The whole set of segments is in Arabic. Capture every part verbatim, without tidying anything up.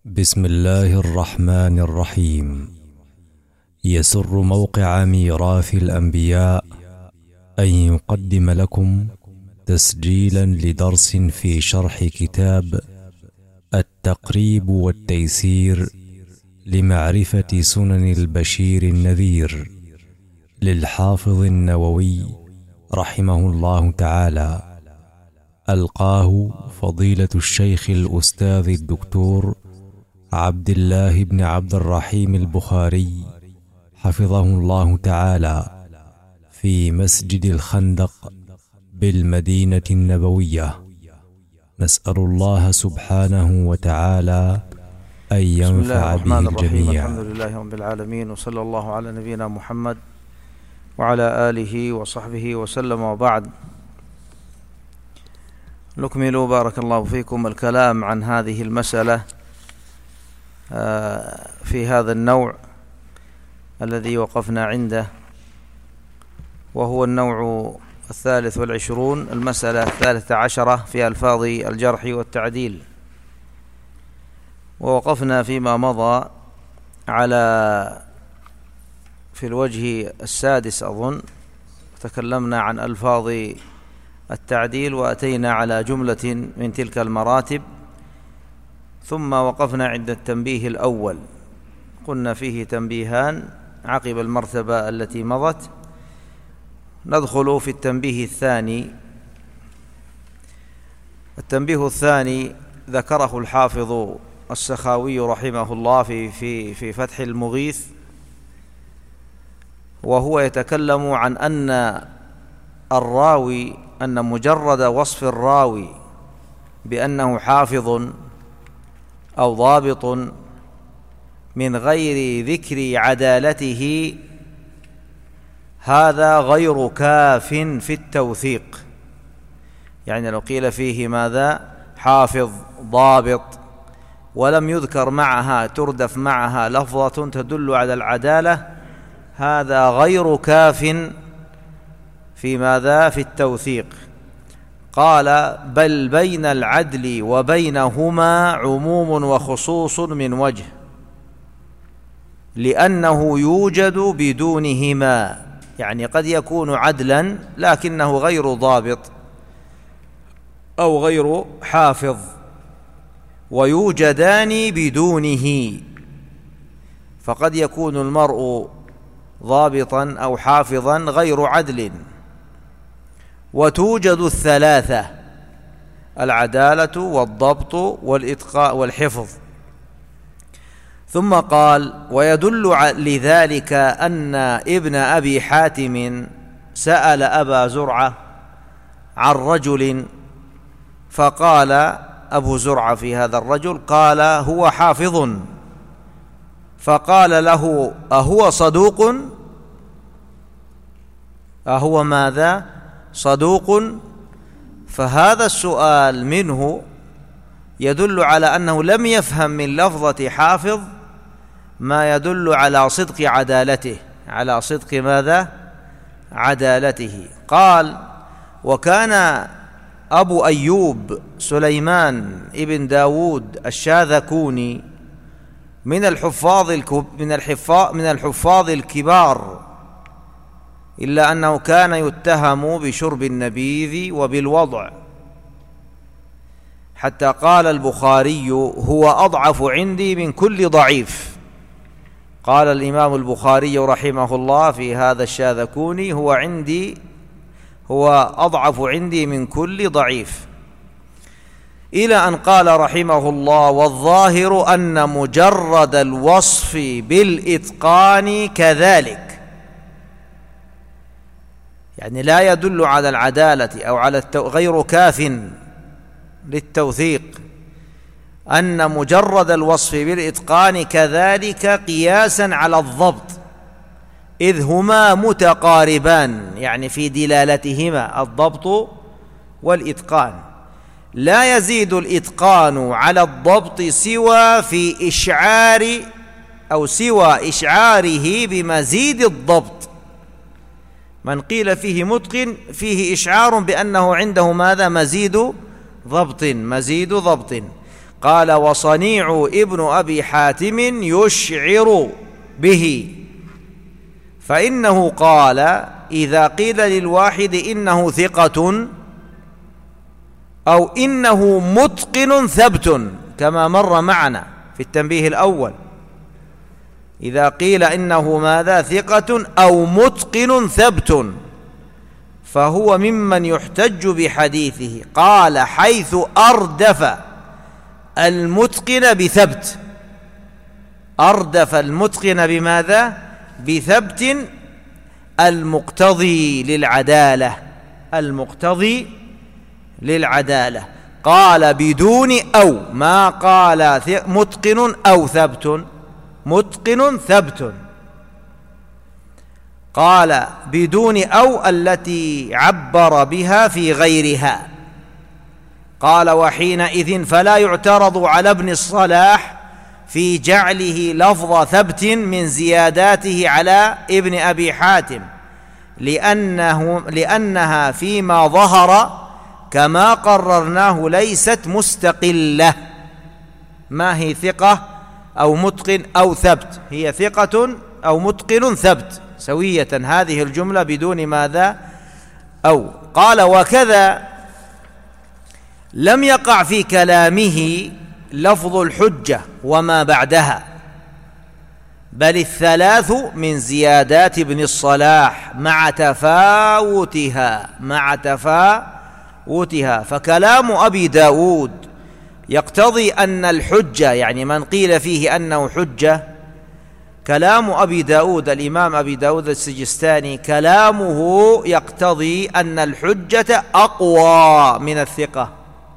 بسم الله الرحمن الرحيم. يسر موقع ميراث الأنبياء أن يقدم لكم تسجيلا لدرس في شرح كتاب التقريب والتيسير لمعرفة سنن البشير النذير للحافظ النووي رحمه الله تعالى، ألقاه فضيلة الشيخ الأستاذ الدكتور عبد الله بن عبد الرحيم البخاري حفظه الله تعالى في مسجد الخندق بالمدينة النبوية. نسأل الله سبحانه وتعالى أن ينفع به الجميع. الحمد لله رب العالمين، وصلى الله على نبينا محمد وعلى آله وصحبه وسلم، وبعد. نكمل بارك الله فيكم الكلام عن هذه المسألة في هذا النوع الذي وقفنا عنده، وهو النوع الثالث والعشرون، المسألة الثالثة عشرة في ألفاظ الجرح والتعديل. ووقفنا فيما مضى على في الوجه السادس أظن، تكلمنا عن ألفاظ التعديل وأتينا على جملة من تلك المراتب، ثم وقفنا عند التنبيه الأول، قلنا فيه تنبيهان عقب المرتبة التي مضت. ندخل في التنبيه الثاني. التنبيه الثاني ذكره الحافظ السخاوي رحمه الله في في في فتح المغيث، وهو يتكلم عن أن الراوي أن مجرد وصف الراوي بأنه حافظ أو ضابط من غير ذكر عدالته هذا غير كاف في التوثيق. يعني لو قيل فيه ماذا حافظ ضابط ولم يذكر معها تردف معها لفظة تدل على العدالة، هذا غير كاف في ماذا في التوثيق. قال بل بين العدل وبينهما عموم وخصوص من وجه، لأنه يوجد بدونهما. يعني قد يكون عدلا لكنه غير ضابط أو غير حافظ، ويوجدان بدونه. فقد يكون المرء ضابطا أو حافظا غير عدل، وتوجد الثلاثة: العدالة والضبط والإتقاء والحفظ. ثم قال ويدل لذلك أن ابن أبي حاتم سأل أبا زرعة عن رجل، فقال أبو زرعة في هذا الرجل قال هو حافظ، فقال له أهو صدوق؟ أهو ماذا صدوق؟ فهذا السؤال منه يدل على أنه لم يفهم من لفظة حافظ ما يدل على صدق عدالته، على صدق ماذا عدالته. قال وكان أبو أيوب سليمان ابن داود الشاذكوني من الحفاظ من الحفاظ من الحفاظ الكبار، إلا أنه كان يتهم بشرب النبيذ وبالوضع، حتى قال البخاري هو أضعف عندي من كل ضعيف. قال الإمام البخاري رحمه الله في هذا الشاذكوني هو عندي هو أضعف عندي من كل ضعيف، إلى أن قال رحمه الله والظاهر أن مجرد الوصف بالإتقان كذلك. يعني لا يدل على العدالة أو على التو... غير كاف للتوثيق. أن مجرد الوصف بالإتقان كذلك قياسا على الضبط، إذ هما متقاربان، يعني في دلالتهما الضبط والإتقان. لا يزيد الإتقان على الضبط سوى في إشعار أو سوى إشعاره بمزيد الضبط. من قيل فيه متقن فيه إشعار بأنه عنده ماذا مزيد ضبط مزيد ضبط. قال: وصنيع ابن أبي حاتم يشعر به، فإنه قال: إذا قيل للواحد إنه ثقة أو إنه متقن ثبت، كما مر معنا في التنبيه الأول، إذا قيل إنه ماذا؟ ثقة أو متقن ثبت، فهو ممن يحتج بحديثه. قال: حيث أردف المتقن بثبت، أردف المتقن بماذا؟ بثبت المقتضي للعدالة، المقتضي للعدالة. قال: بدون أو، ما قال متقن أو ثبت، متقن ثبت. قال: بدون أو التي عبر بها في غيرها. قال: وحينئذ فلا يعترض على ابن الصلاح في جعله لفظ ثبت من زياداته على ابن أبي حاتم، لأنه لأنها فيما ظهر كما قررناه ليست مستقلة. ما هي ثقة أو متقن أو ثبت؟ هي ثقة أو متقن ثبت سوية، هذه الجملة بدون ماذا؟ أو. قال: وكذا لم يقع في كلامه لفظ الحجة وما بعدها، بل الثلاث من زيادات ابن الصلاح مع تفاوتها مع تفاوتها فكلام أبي داود يقتضي أن الحجة، يعني من قيل فيه أنه حجة، كلام أبي داود الإمام أبي داود السجستاني كلامه يقتضي أن الحجة أقوى من الثقة،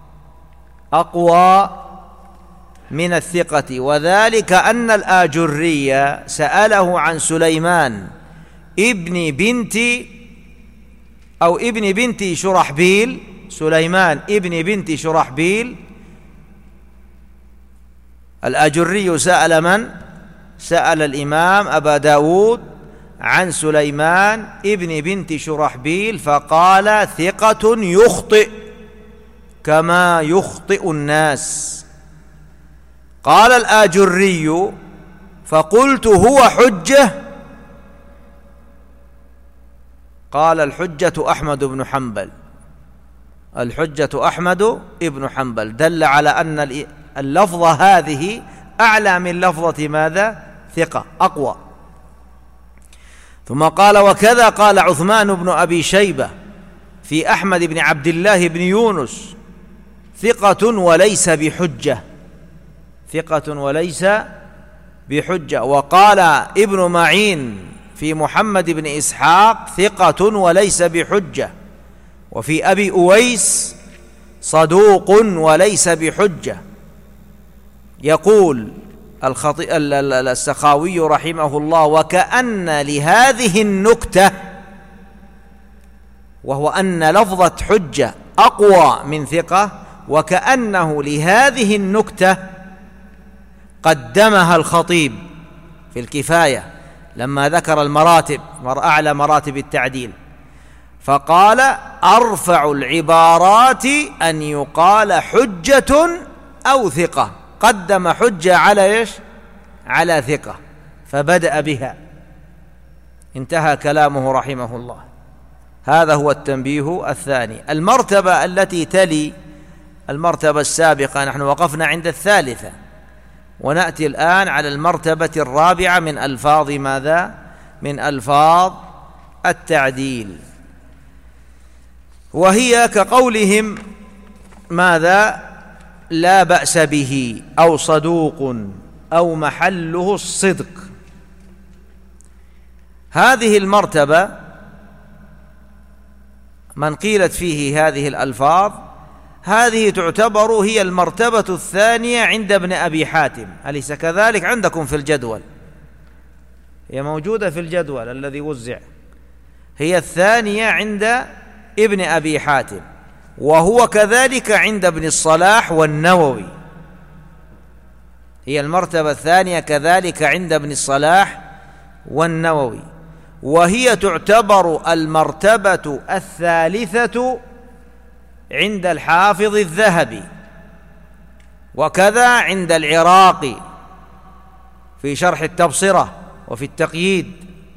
أقوى من الثقة. وذلك أن الآجري سأله عن سليمان ابن بنت أو ابن بنت شرحبيل، سليمان ابن بنت شرحبيل. الآجري سأل من؟ سأل الإمام أبا داود عن سليمان ابن بنت شرحبيل، فقال: ثقة يخطئ كما يخطئ الناس. قال الآجري: فقلت: هو حجة؟ قال: الحجة أحمد بن حنبل، الحجة أحمد بن حنبل. دل على أن اللفظة هذه أعلى من لفظة ماذا؟ ثقة، أقوى. ثم قال: وكذا قال عثمان بن أبي شيبة في أحمد بن عبد الله بن يونس: ثقة وليس بحجة، ثقة وليس بحجة. وقال ابن معين في محمد بن إسحاق: ثقة وليس بحجة. وفي أبي أويس: صدوق وليس بحجة. يقول السخاوي رحمه الله: وكأن لهذه النكتة، وهو أن لفظة حجة أقوى من ثقة، وكأنه لهذه النكتة قدمها الخطيب في الكفاية لما ذكر المراتب، أعلى مراتب التعديل، فقال: أرفع العبارات أن يقال حجة أو ثقة. قدم حجة على إيش؟ على ثقة، فبدأ بها. انتهى كلامه رحمه الله. هذا هو التنبيه الثاني. المرتبة التي تلي المرتبة السابقة، نحن وقفنا عند الثالثة، ونأتي الآن على المرتبة الرابعة من ألفاظ ماذا؟ من ألفاظ التعديل، وهي كقولهم ماذا؟ لا بأس به، أو صدوق، أو محله الصدق. هذه المرتبة من قيلت فيه هذه الألفاظ، هذه تعتبر هي المرتبة الثانية عند ابن أبي حاتم. أليس كذلك عندكم في الجدول؟ هي موجودة في الجدول الذي وزع، هي الثانية عند ابن أبي حاتم، وهو كذلك عند ابن الصلاح والنووي. هي المرتبة الثانية كذلك عند ابن الصلاح والنووي، وهي تعتبر المرتبة الثالثة عند الحافظ الذهبي، وكذا عند العراقي في شرح التبصرة وفي التقييد.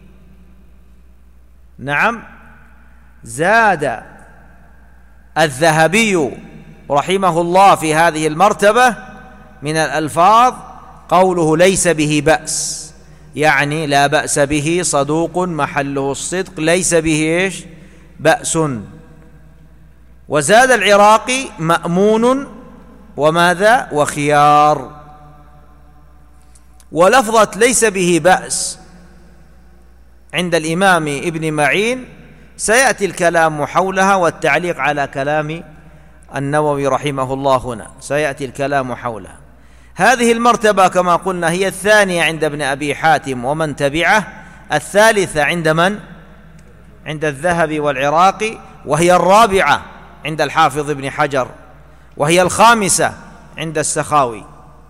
نعم. زاد الذهبي رحمه الله في هذه المرتبة من الألفاظ قوله ليس به بأس، يعني لا بأس به، صدوق محله الصدق، ليس به إيش؟ بأس. وزاد العراقي مأمون وماذا؟ وخيار. ولفظة ليس به بأس عند الإمام ابن معين سيأتي الكلام حولها والتعليق على كلام النووي رحمه الله هنا، سيأتي الكلام حولها. هذه المرتبة كما قلنا هي الثانية عند ابن أبي حاتم ومن تبعه، الثالثة عند من؟ عند الذهبي والعراقي، وهي الرابعة عند الحافظ ابن حجر، وهي الخامسة عند السخاوي.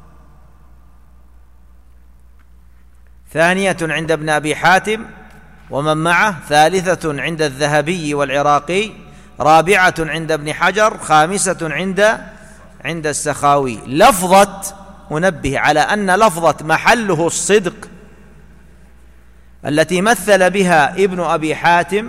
ثانية عند ابن أبي حاتم ومن معه، ثالثة عند الذهبي والعراقي، رابعة عند ابن حجر، خامسة عند عند السخاوي. لفظة، منبه على أن لفظة محله الصدق التي مثل بها ابن أبي حاتم،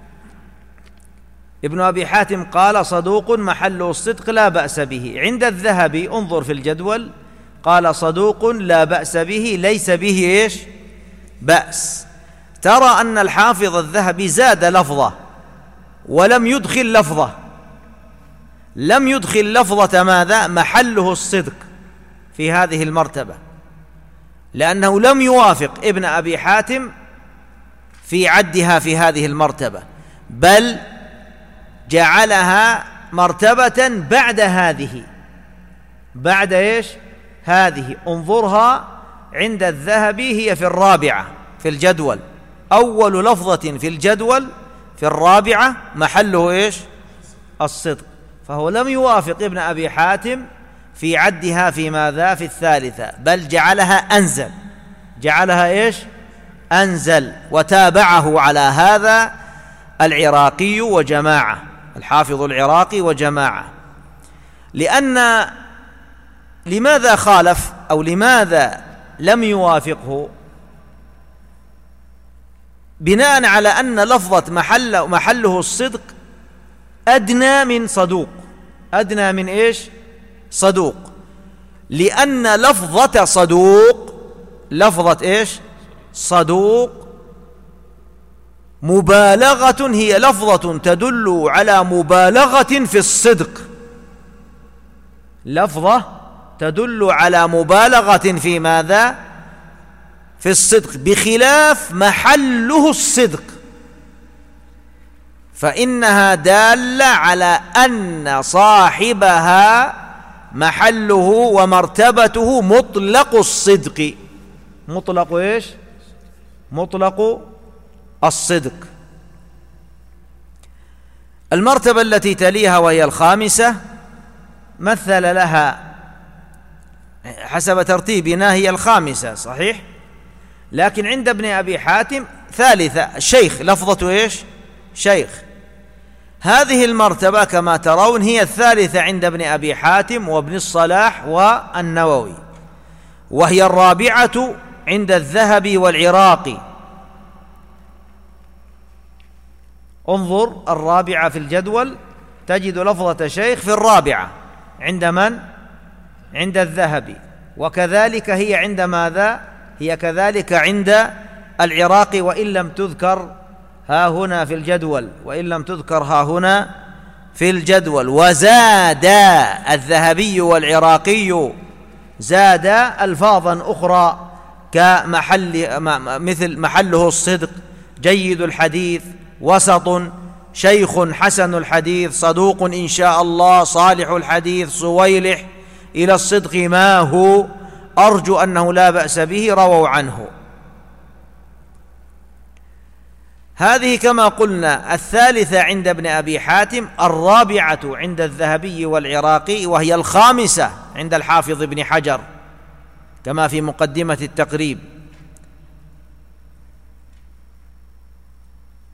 ابن أبي حاتم قال صدوق محله الصدق لا بأس به. عند الذهبي انظر في الجدول قال صدوق لا بأس به، ليس به إيش؟ بأس. ترى أن الحافظ الذهبي زاد لفظة ولم يدخل لفظة، لم يدخل لفظة ماذا؟ محله الصدق في هذه المرتبة، لأنه لم يوافق ابن أبي حاتم في عدها في هذه المرتبة، بل جعلها مرتبة بعد هذه. بعد إيش؟ هذه. انظرها عند الذهبي هي في الرابعة في الجدول، أول لفظة في الجدول في الرابعة محله إيش؟ الصدق. فهو لم يوافق ابن أبي حاتم في عدها في ماذا؟ في الثالثة، بل جعلها أنزل، جعلها إيش؟ أنزل. وتابعه على هذا العراقي وجماعة، الحافظ العراقي وجماعة. لأن لماذا خالف أو لماذا لم يوافقه؟ بناء على أن لفظة محل محله الصدق أدنى من صدوق، أدنى من إيش؟ صدوق. لأن لفظة صدوق، لفظة إيش؟ صدوق مبالغة، هي لفظة تدل على مبالغة في الصدق، لفظة تدل على مبالغة في ماذا؟ في الصدق، بخلاف محله الصدق فإنها دالة على أن صاحبها محله ومرتبته مطلق الصدق. مطلق إيش؟ مطلق الصدق. المرتبة التي تليها وهي الخامسة مثل لها حسب ترتيبنا هي الخامسة صحيح، لكن عند ابن أبي حاتم ثالثة، شيخ، لفظة إيش؟ شيخ. هذه المرتبة كما ترون هي الثالثة عند ابن أبي حاتم وابن الصلاح والنووي، وهي الرابعة عند الذهبي والعراقي. انظر الرابعة في الجدول تجد لفظة شيخ في الرابعة عند من؟ عند الذهبي، وكذلك هي عند ماذا؟ هي كذلك عند العراقي، وإن لم تذكر ها هنا في الجدول، وإن لم تذكر ها هنا في الجدول. وزاد الذهبي والعراقي، زاد ألفاظا أخرى كمحل مثل محله الصدق، جيد الحديث، وسط، شيخ حسن الحديث، صدوق إن شاء الله، صالح الحديث، صويلح، إلى الصدق ما هو، أرجو أنه لا بأس به، رووا عنه. هذه كما قلنا الثالثة عند ابن أبي حاتم، الرابعة عند الذهبي والعراقي، وهي الخامسة عند الحافظ ابن حجر كما في مقدمة التقريب.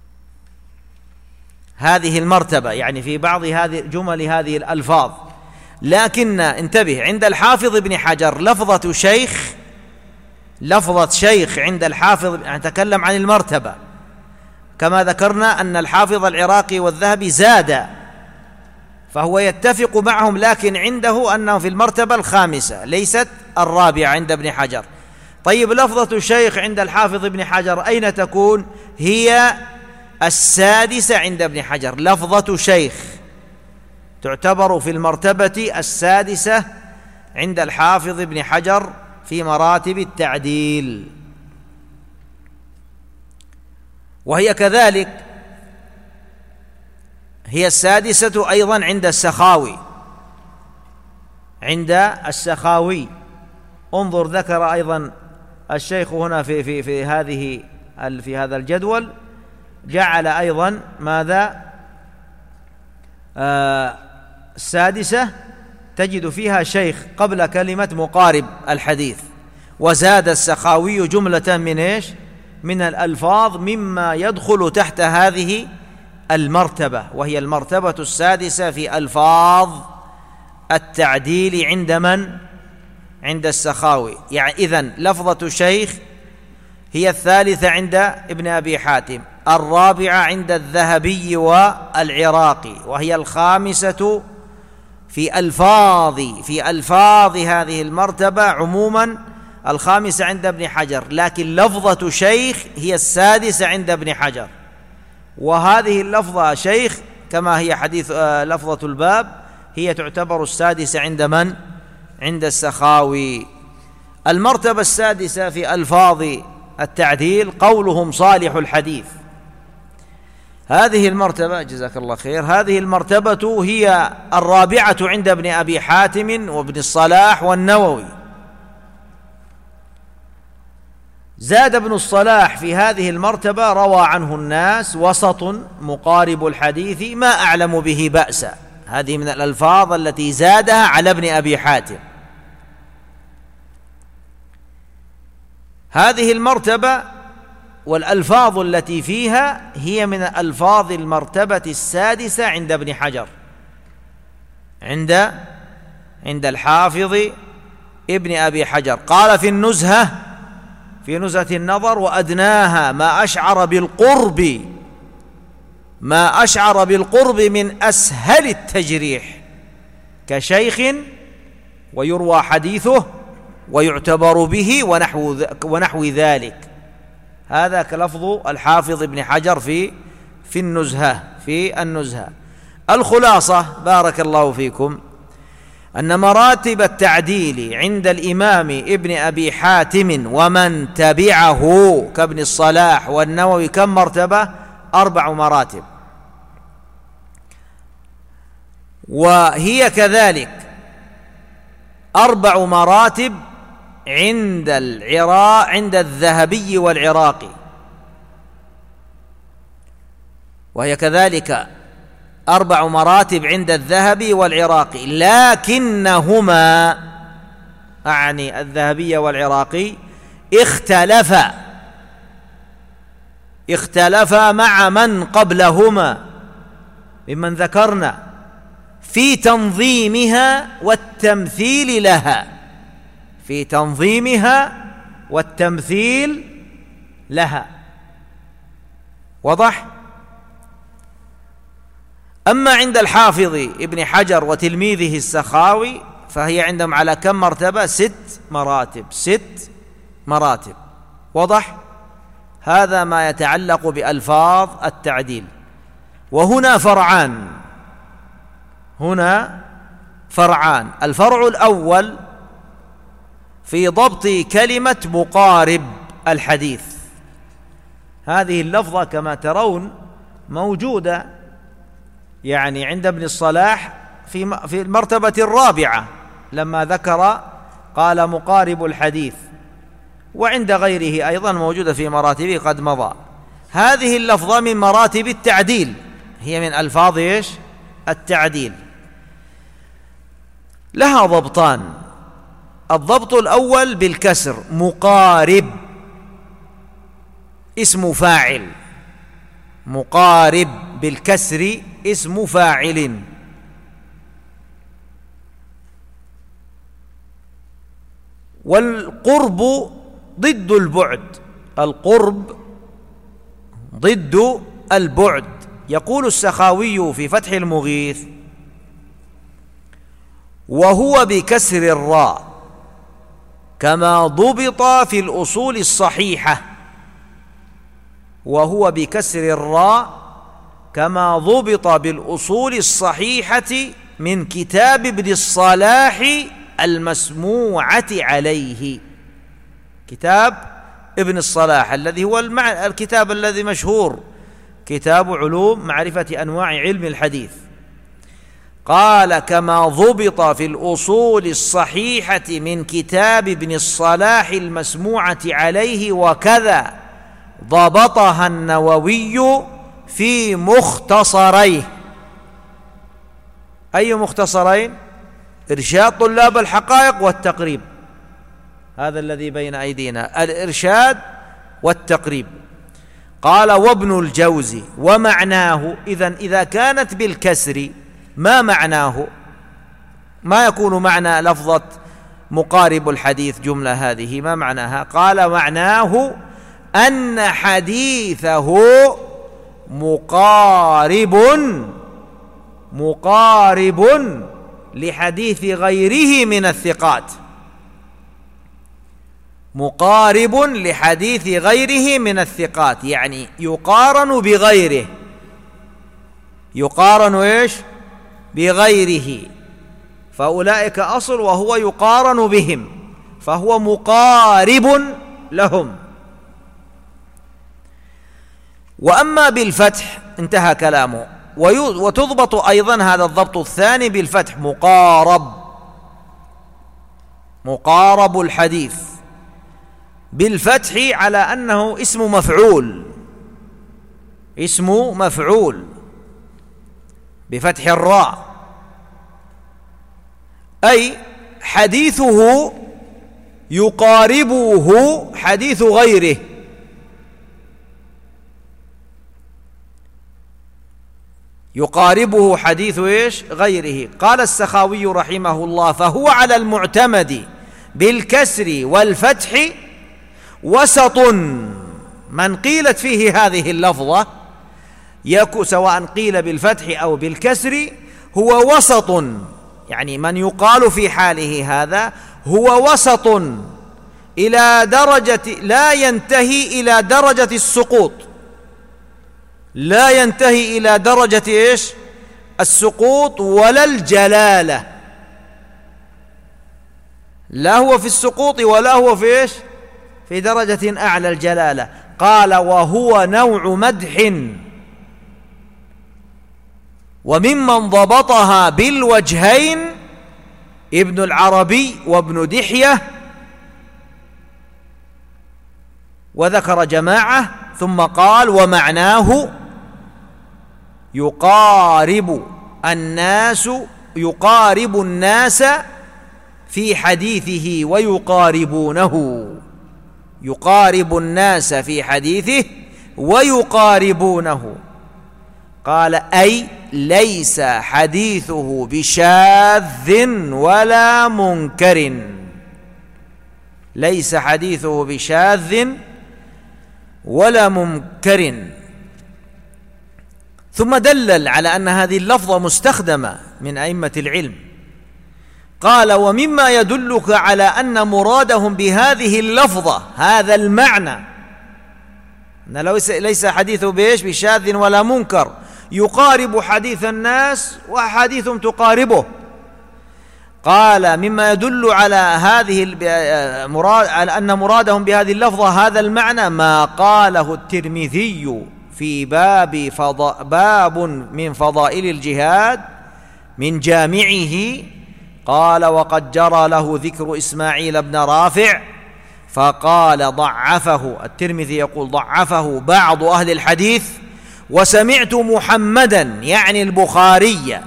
هذه المرتبة يعني في بعض هذه جمل هذه الألفاظ. لكن انتبه، عند الحافظ ابن حجر لفظة شيخ، لفظة شيخ عند الحافظ، نتكلم عن المرتبة، كما ذكرنا أن الحافظ العراقي والذهبي زاد، فهو يتفق معهم، لكن عنده أنه في المرتبة الخامسة ليست الرابعة عند ابن حجر. طيب لفظة الشيخ عند الحافظ ابن حجر أين تكون؟ هي السادسة عند ابن حجر. لفظة شيخ تعتبر في المرتبة السادسة عند الحافظ ابن حجر في مراتب التعديل، وهي كذلك هي السادسة أيضا عند السخاوي، عند السخاوي. انظر ذكر أيضا الشيخ هنا في في في هذه في هذا الجدول، جعل أيضا ماذا؟ آه السادسة تجد فيها شيخ قبل كلمة مقارب الحديث، وزاد السخاوي جملة من إيش؟ من الألفاظ مما يدخل تحت هذه المرتبة، وهي المرتبة السادسة في ألفاظ التعديل عند من؟ عند السخاوي. يعني إذن لفظة شيخ هي الثالثة عند ابن أبي حاتم، الرابعة عند الذهبي والعراقي، وهي الخامسة في ألفاظ في ألفاظ هذه المرتبة عموما، الخامسة عند ابن حجر، لكن لفظة شيخ هي السادسة عند ابن حجر. وهذه اللفظة شيخ كما هي حديث آه لفظة الباب هي تعتبر السادسة عند من؟ عند السخاوي. المرتبة السادسة في ألفاظ التعديل قولهم صالح الحديث. هذه المرتبة جزاك الله خير، هذه المرتبة هي الرابعة عند ابن أبي حاتم وابن الصلاح والنووي. زاد ابن الصلاح في هذه المرتبة روى عنه الناس وسط مقارب الحديث ما أعلم به بأسا. هذه من الألفاظ التي زادها على ابن أبي حاتم. هذه المرتبة والألفاظ التي فيها هي من ألفاظ المرتبة السادسة عند ابن حجر، عند عند الحافظ ابن أبي حجر. قال في النزهة في نزهة النظر: وأدناها ما أشعر بالقرب ما أشعر بالقرب من أسهل التجريح كشيخ ويروى حديثه ويعتبر به ونحو ونحو ذلك. هذا كلفظ الحافظ ابن حجر في في النزهة في النزهة. الخلاصة بارك الله فيكم أن مراتب التعديل عند الإمام ابن أبي حاتم ومن تبعه كابن الصلاح والنووي كم مرتبة؟ أربع مراتب. وهي كذلك أربع مراتب عند العراق عند الذهبي والعراقي، وهي كذلك أربع مراتب عند الذهبي والعراقي، لكنهما أعني الذهبي والعراقي اختلفا اختلفا مع من قبلهما ممن ذكرنا في تنظيمها والتمثيل لها في تنظيمها والتمثيل لها. وضح؟ أما عند الحافظ ابن حجر وتلميذه السخاوي فهي عندهم على كم مرتبة؟ ست مراتب ست مراتب. وضح؟ هذا ما يتعلق بألفاظ التعديل. وهنا فرعان هنا فرعان الفرع الأول في ضبط كلمة مقارب الحديث. هذه اللفظة كما ترون موجودة يعني عند ابن الصلاح في في المرتبة الرابعة لما ذكر قال مقارب الحديث، وعند غيره أيضا موجودة في مراتبه قد مضى. هذه اللفظة من مراتب التعديل، هي من ألفاظ إيش؟ التعديل. لها ضبطان: الضبط الأول بالكسر، مقارب اسم فاعل، مقارب بالكسر اسم فاعل. والقرب ضد البعد، القرب ضد البعد. يقول السخاوي في فتح المغيث: وهو بكسر الراء كما ضبط في الأصول الصحيحة، وهو بكسر الراء كما ضبط بالأصول الصحيحة من كتاب ابن الصلاح المسموعة عليه. كتاب ابن الصلاح الذي هو المع... الكتاب الذي مشهور، كتاب علوم معرفة أنواع علم الحديث. قال: كما ضبط في الأصول الصحيحة من كتاب ابن الصلاح المسموعة عليه، وكذا ضبطها النووي في مختصريه. أي مختصرين؟ إرشاد طلاب الحقائق والتقريب، هذا الذي بين أيدينا، الإرشاد والتقريب. قال: وابن الجوزي ومعناه. إذن إذا كانت بالكسر ما معناه؟ ما يكون معنى لفظة مقارب الحديث جملة هذه، ما معناها؟ قال: معناه أن حديثه مقارب مقارب لحديث غيره من الثقات، مقارب لحديث غيره من الثقات، يعني يقارن بغيره، يقارن إيش؟ بغيره، فأولئك أصل وهو يقارن بهم، فهو مقارب لهم. وأما بالفتح انتهى كلامه. وتضبط أيضا هذا الضبط الثاني بالفتح، مقارب، مقارب الحديث، بالفتح على أنه اسم مفعول، اسم مفعول بفتح الراء، أي حديثه يقاربه حديث غيره. يقاربه حديث إيش؟ غيره. قال السخاوي رحمه الله: فهو على المعتمد بالكسر والفتح وسط. من قيلت فيه هذه اللفظة يكو سواء قيل بالفتح أو بالكسر هو وسط، يعني من يقال في حاله هذا هو وسط إلى درجة لا ينتهي إلى درجة السقوط، لا ينتهي إلى درجة إيش؟ السقوط ولا الجلالة، لا هو في السقوط ولا هو في إيش؟ في درجة أعلى الجلالة. قال: وهو نوع مدح، وممن ضبطها بالوجهين ابن العربي وابن دحية، وذكر جماعة، ثم قال: ومعناه يقارب الناس يقارب الناس في حديثه ويقاربونه، يقارب الناس في حديثه ويقاربونه. قال: أي ليس حديثه بشاذ ولا منكر، ليس حديثه بشاذ ولا منكر. ثم دلل على أن هذه اللفظة مستخدمة من أئمة العلم. قال: ومما يدلك على أن مرادهم بهذه اللفظة هذا المعنى، أن ليس حديثه بإيش؟ بشاذ ولا منكر، يقارب حديث الناس وحديثهم تقاربه. قال: مما يدل على هذه مراد على أن مرادهم بهذه اللفظة هذا المعنى ما قاله الترمذي في باب فض... باب من فضائل الجهاد من جامعه. قال: وقد جرى له ذكر إسماعيل بن رافع، فقال ضعفه الترمذي، يقول ضعفه بعض أهل الحديث، وسمعت محمدا يعني البخاري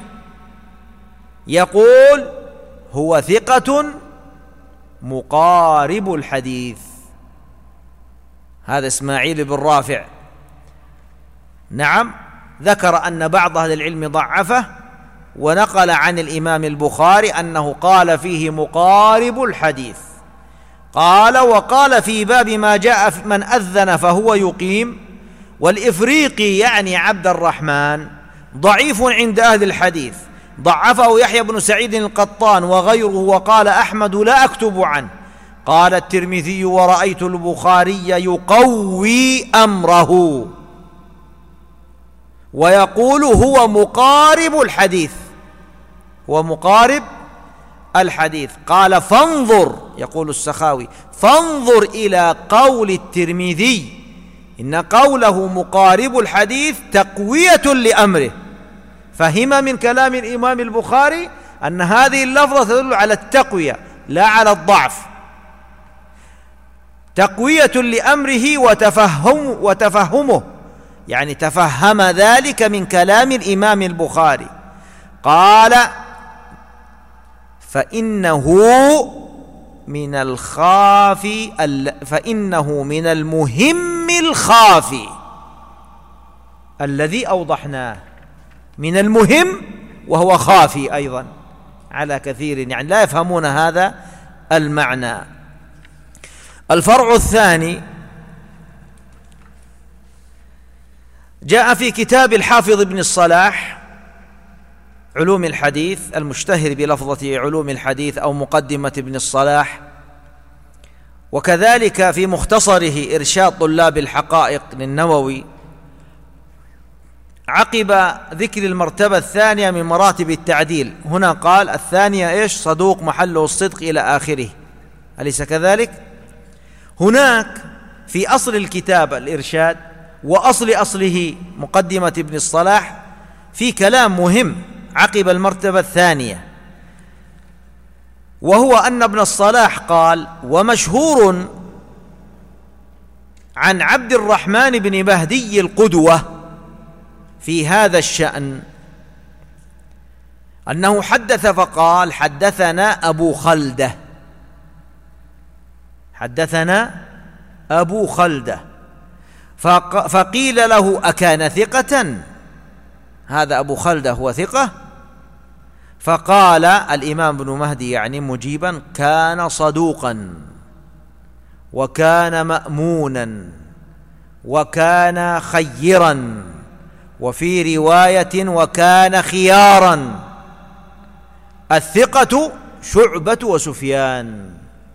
يقول هو ثقة مقارب الحديث. هذا إسماعيل بن رافع، نعم، ذكر أن بعض أهل العلم ضعفه، ونقل عن الإمام البخاري أنه قال فيه مقارب الحديث، قال: وقال في باب ما جاء من أذن فهو يقيم. والإفريقي يعني عبد الرحمن ضعيف عند أهل الحديث، ضعفه يحيى بن سعيد القطان وغيره، وقال أحمد لا أكتب عنه. قال الترمذي: ورأيت البخاري يقوي أمره ويقول هو مقارب الحديث، هو مقارب الحديث. قال: فانظر، يقول السخاوي، فانظر إلى قول الترمذي إن قوله مقارب الحديث تقوية لأمره. فهم من كلام الإمام البخاري أن هذه اللفظة تدل على التقوية لا على الضعف، تقوية لأمره وتفهم وتفهمه، يعني تفهم ذلك من كلام الإمام البخاري. قال: فإنه من الخافي فإنه من المهم الخافي الذي أوضحناه، من المهم وهو خافي أيضا على كثير، يعني لا يفهمون هذا المعنى. الفرع الثاني جاء في كتاب الحافظ ابن الصلاح علوم الحديث المشتهر بلفظة علوم الحديث أو مقدمة ابن الصلاح، وكذلك في مختصره إرشاد طلاب الحقائق للنووي، عقب ذكر المرتبة الثانية من مراتب التعديل هنا قال: الثانية إيش؟ صدوق محله الصدق إلى آخره، أليس كذلك؟ هناك في أصل الكتاب الإرشاد وأصل أصله مقدمة ابن الصلاح في كلام مهم عقب المرتبة الثانية، وهو أن ابن الصلاح قال: ومشهور عن عبد الرحمن بن مهدي القدوة في هذا الشأن أنه حدث فقال: حدثنا أبو خلدة، حدثنا أبو خلدة، فقيل له: أكان ثقة؟ هذا أبو خلدة هو ثقة؟ فقال الإمام ابن مهدي يعني مجيبا: كان صدوقا وكان مأمونا وكان خيرا، وفي رواية وكان خيارا. الثقة شعبة وسفيان.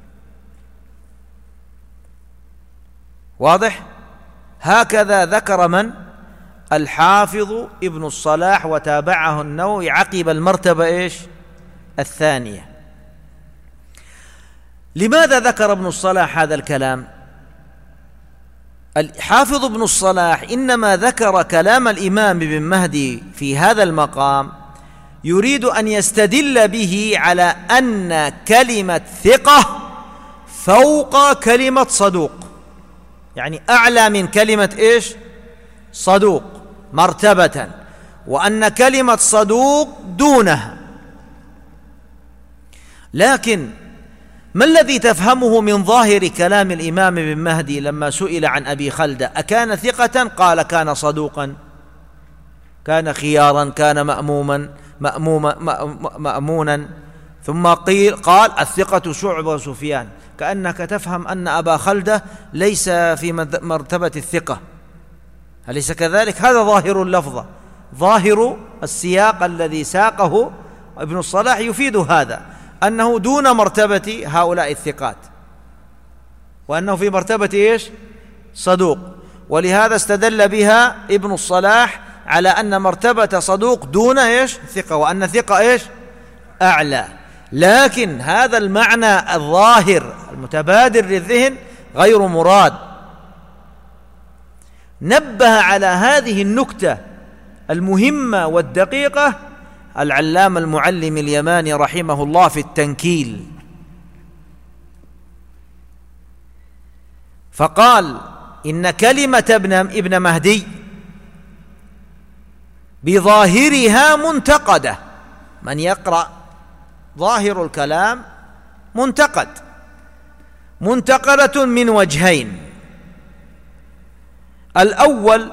واضح؟ هكذا ذكر من؟ الحافظ ابن الصلاح، وتابعه النووي عقب المرتبة إيش؟ الثانية. لماذا ذكر ابن الصلاح هذا الكلام؟ الحافظ ابن الصلاح إنما ذكر كلام الإمام ابن مهدي في هذا المقام يريد أن يستدل به على أن كلمة ثقة فوق كلمة صدوق، يعني أعلى من كلمة إيش؟ صدوق مرتبة، وأن كلمة صدوق دونها. لكن ما الذي تفهمه من ظاهر كلام الإمام ابن مهدي لما سئل عن أبي خلدة أكان ثقة؟ قال: كان صدوقا، كان خيارا، كان مأموما مأموما مأمونا. ثم قيل قال: الثقة شعبة سفيان، كأنك تفهم أن أبا خلدة ليس في مرتبة الثقة، أليس كذلك؟ هذا ظاهر اللفظة، ظاهر السياق الذي ساقه ابن الصلاح يفيد هذا، أنه دون مرتبة هؤلاء الثقات، وأنه في مرتبة إيش؟ صدوق. ولهذا استدل بها ابن الصلاح على أن مرتبة صدوق دون إيش؟ ثقة، وأن ثقة إيش؟ أعلى. لكن هذا المعنى الظاهر المتبادر للذهن غير مراد. نبه على هذه النكتة المهمة والدقيقة العلامة المعلم اليماني رحمه الله في التنكيل، فقال: إن كلمة ابن, ابن مهدي بظاهرها منتقدة. من يقرأ ظاهر الكلام منتقد، منتقدة من وجهين: الأول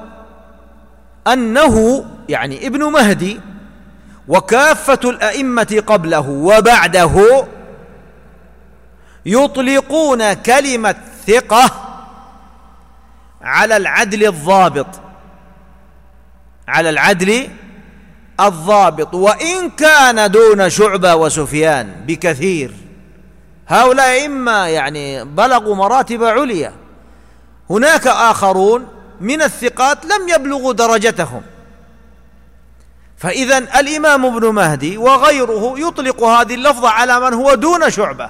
أنه يعني ابن مهدي وكافة الأئمة قبله وبعده يطلقون كلمة ثقة على العدل الضابط، على العدل الضابط، وإن كان دون شعبة وسفيان بكثير. هؤلاء إما يعني بلغوا مراتب عليا، هناك آخرون من الثقات لم يبلغوا درجتهم. فإذا الإمام ابن مهدي وغيره يطلق هذه اللفظة على من هو دون شعبة.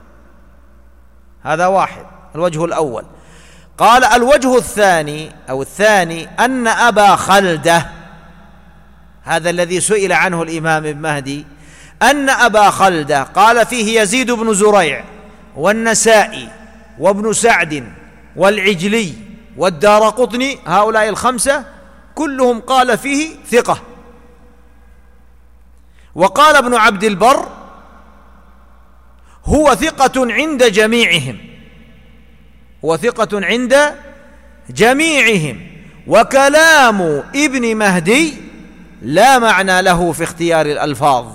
هذا واحد، الوجه الأول. قال الوجه الثاني أو الثاني أن أبا خلدة، هذا الذي سئل عنه الإمام ابن مهدي، أن أبا خلدة قال فيه يزيد بن زريع والنسائي وابن سعد والعجلي والدارقطني، هؤلاء الخمسة كلهم قال فيه ثقة. وقال ابن عبد البر هو ثقة عند جميعهم، هو ثقة عند جميعهم. وكلام ابن مهدي لا معنى له في اختيار الألفاظ،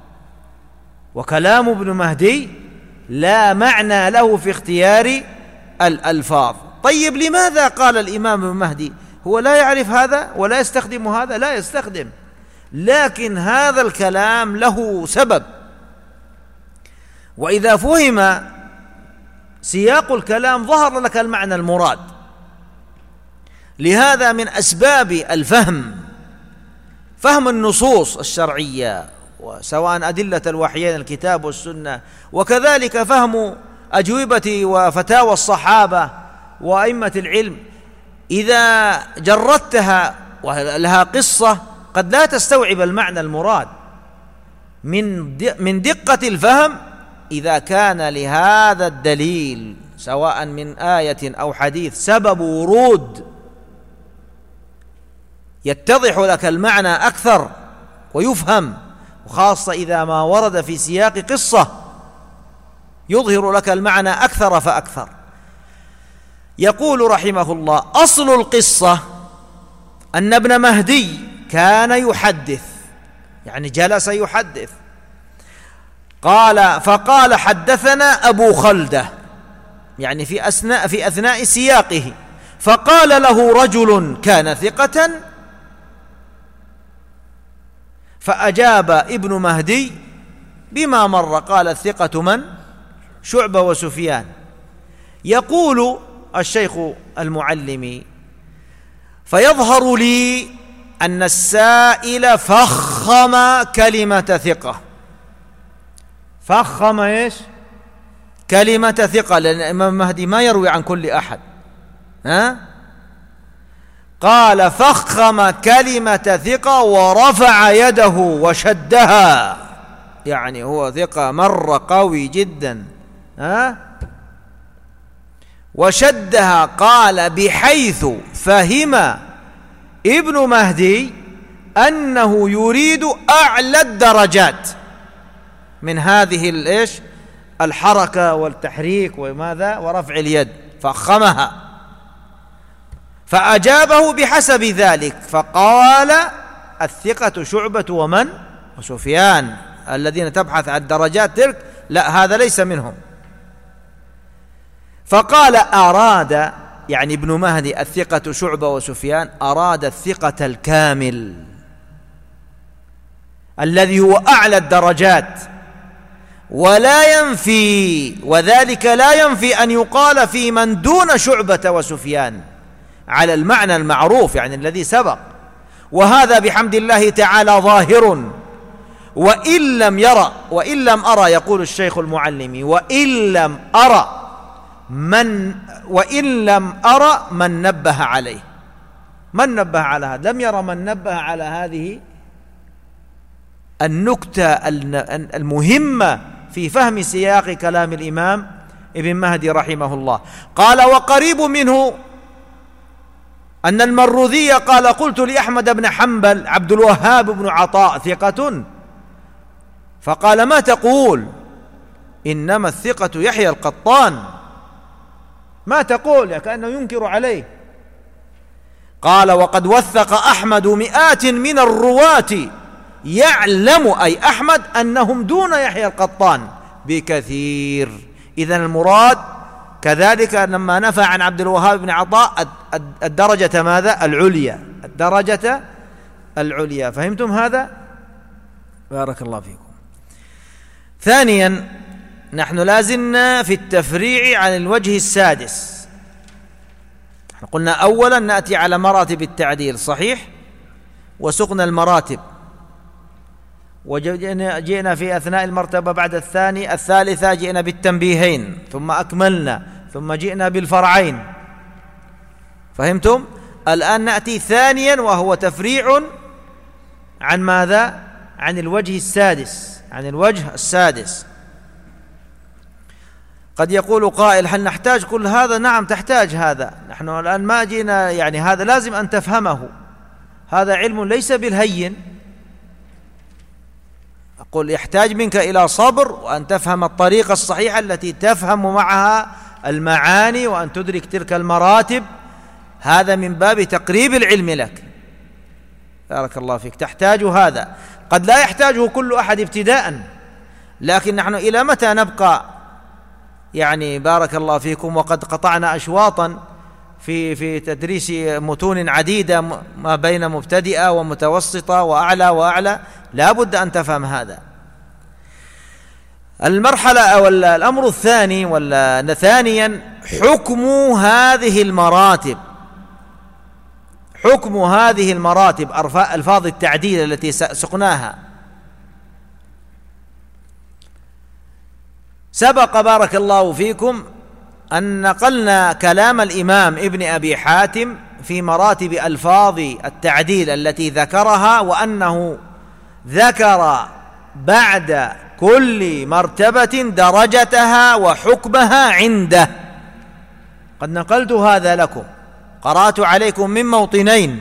وكلام ابن مهدي لا معنى له في اختيار الألفاظ. طيب لماذا قال الإمام ابن مهدي هو لا يعرف هذا ولا يستخدم هذا؟ لا يستخدم، لكن هذا الكلام له سبب، وإذا فهم سياق الكلام ظهر لك المعنى المراد. لهذا من أسباب الفهم فهم النصوص الشرعية، وسواء أدلة الوحيين الكتاب والسنة، وكذلك فهم أجوبة وفتاوى الصحابة وأئمة العلم. إذا جردتها ولها قصة قد لا تستوعب المعنى المراد. من من دقة الفهم إذا كان لهذا الدليل سواء من آية أو حديث سبب ورود يتضح لك المعنى أكثر ويفهم، وخاصة إذا ما ورد في سياق قصة يظهر لك المعنى أكثر فأكثر. يقول رحمه الله: أصل القصة أن ابن مهدي كان يحدث، يعني جلس يحدث. قال فقال حدثنا أبو خلدة، يعني في أثناء في أثناء سياقه، فقال له رجل كان ثقة، فأجاب ابن مهدي بما مر. قال الثقة من؟ شعبة وسفيان. يقول الشيخ المعلمي: فيظهر لي أن السائل فخم كلمة ثقة. فخم إيش؟ كلمة ثقة، لأن الإمام مهدي ما يروي عن كل أحد. ها؟ قال فخم كلمة ثقة ورفع يده وشدها، يعني هو ثقة مرة قوي جدا. ها؟ وشدها. قال بحيث فهم ابن مهدي أنه يريد أعلى الدرجات من هذه الإيش الحركة والتحريك وماذا ورفع اليد، فخمها. فأجابه بحسب ذلك، فقال الثقة شعبة ومن؟ وسفيان، الذين تبحث عن الدرجات تلك لا، هذا ليس منهم. فقال أراد، يعني ابن مهدي الثقة شعبة وسفيان، أراد الثقة الكامل الذي هو أعلى الدرجات، ولا ينفي، وذلك لا ينفي أن يقال في من دون شعبة وسفيان على المعنى المعروف، يعني الذي سبق. وهذا بحمد الله تعالى ظاهر. وإن لم يرى وإن لم أرى، يقول الشيخ المعلمي، وإن لم أرى من وإن لم أرى من نبه عليه. من نبه على هذا؟ لم يرى من نبه على هذه النكتة المهمة في فهم سياق كلام الإمام ابن مهدي رحمه الله. قال وقريب منه أن المروذي قال قلت لأحمد بن حنبل عبد الوهاب بن عطاء ثقة، فقال ما تقول؟ إنما الثقة يحيى القطان. ما تقول؟ كأنه ينكر عليه. قال وقد وثق أحمد مئات من الرواة يعلم أي أحمد أنهم دون يحيى القطان بكثير، إذن المراد كذلك لما نفى عن عبد الوهاب بن عطاء الدرجة ماذا؟ العليا، الدرجة العليا. فهمتم هذا؟ بارك الله فيكم. ثانيا، نحن لازلنا في التفريع عن الوجه السادس. قلنا أولا نأتي على مراتب التعديل، صحيح، وسقنا المراتب، وجئنا في أثناء المرتبة بعد الثاني الثالثة جئنا بالتنبيهين، ثم أكملنا، ثم جئنا بالفرعين. فهمتم؟ الآن نأتي ثانيا وهو تفريع عن ماذا؟ عن الوجه السادس، عن الوجه السادس. قد يقول قائل: هل نحتاج كل هذا؟ نعم تحتاج هذا. نحن الآن ما جينا، يعني هذا لازم أن تفهمه، هذا علم ليس بالهين. أقول يحتاج منك إلى صبر، وأن تفهم الطريقة الصحيحة التي تفهم معها المعاني، وأن تدرك تلك المراتب. هذا من باب تقريب العلم لك. بارك الله فيك. تحتاج هذا، قد لا يحتاجه كل أحد ابتداء، لكن نحن إلى متى نبقى يعني بارك الله فيكم وقد قطعنا أشواطا في في تدريس متون عديدة ما بين مبتدئة ومتوسطة وأعلى وأعلى. لا بد أن تفهم هذا. المرحلة أو الأمر الثاني ولا ثانيا حكم هذه المراتب، حكم هذه المراتب ألفاظ التعديل التي سقناها. سبق بارك الله فيكم أن نقلنا كلام الإمام ابن أبي حاتم في مراتب ألفاظ التعديل التي ذكرها، وأنه ذكر بعد كل مرتبة درجتها وحكمها عنده. قد نقلت هذا لكم، قرأت عليكم من موطنين،